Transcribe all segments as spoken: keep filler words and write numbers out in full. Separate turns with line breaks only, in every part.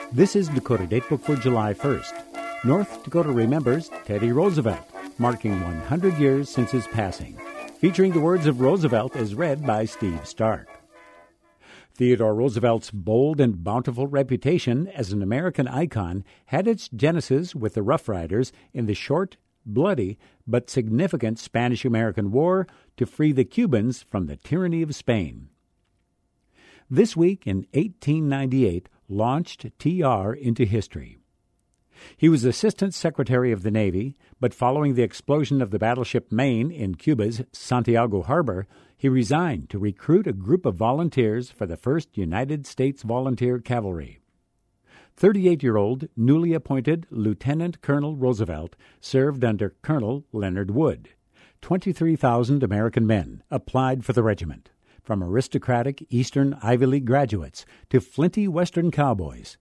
This is Dakota Datebook for July first. North Dakota remembers Teddy Roosevelt, marking one hundred years since his passing. Featuring the words of Roosevelt as read by Steve Stark. Theodore Roosevelt's bold and bountiful reputation as an American icon had its genesis with the Rough Riders in the short, bloody, but significant Spanish-American War to free the Cubans from the tyranny of Spain. This week in eighteen ninety-eight launched T R into history. He was Assistant Secretary of the Navy, but following the explosion of the battleship Maine in Cuba's Santiago Harbor, he resigned to recruit a group of volunteers for the first United States Volunteer Cavalry. thirty-eight-year-old, newly appointed Lieutenant Colonel Roosevelt served under Colonel Leonard Wood. twenty-three thousand American men applied for the regiment, from aristocratic Eastern Ivy League graduates to flinty Western cowboys.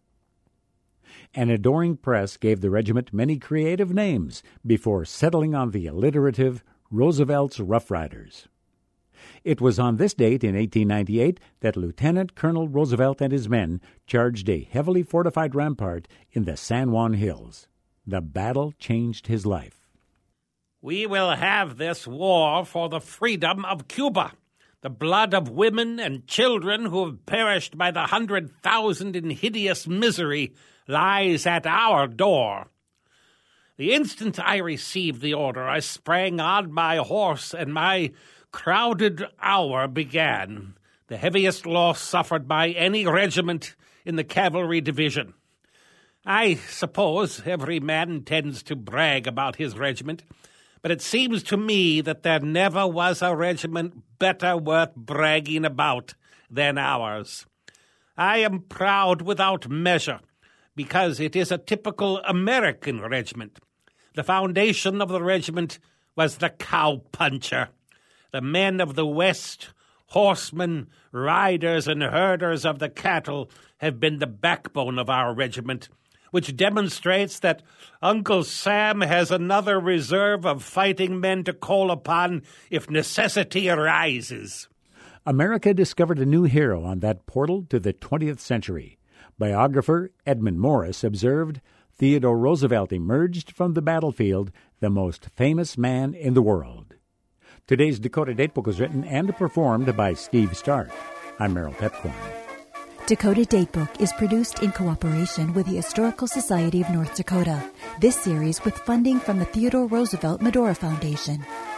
An adoring press gave the regiment many creative names before settling on the alliterative Roosevelt's Rough Riders. It was on this date in eighteen ninety-eight that Lieutenant Colonel Roosevelt and his men charged a heavily fortified rampart in the San Juan Hills. The battle changed his life.
We will have this war for the freedom of Cuba. The blood of women and children who have perished by the hundred thousand in hideous misery lies at our door. The instant I received the order, I sprang on my horse, and my crowded hour began, the heaviest loss suffered by any regiment in the cavalry division. I suppose every man tends to brag about his regiment, but it seems to me that there never was a regiment better worth bragging about than ours. I am proud without measure, because it is a typical American regiment. The foundation of the regiment was the cowpuncher. The men of the West, horsemen, riders, and herders of the cattle, have been the backbone of our regiment, which demonstrates that Uncle Sam has another reserve of fighting men to call upon if necessity arises.
America discovered a new hero on that portal to the twentieth century. Biographer Edmund Morris observed, Theodore Roosevelt emerged from the battlefield the most famous man in the world. Today's Dakota Datebook was written and performed by Steve Stark. I'm Merrill Pepcorn.
Dakota Datebook is produced in cooperation with the Historical Society of North Dakota. This series with funding from the Theodore Roosevelt Medora Foundation.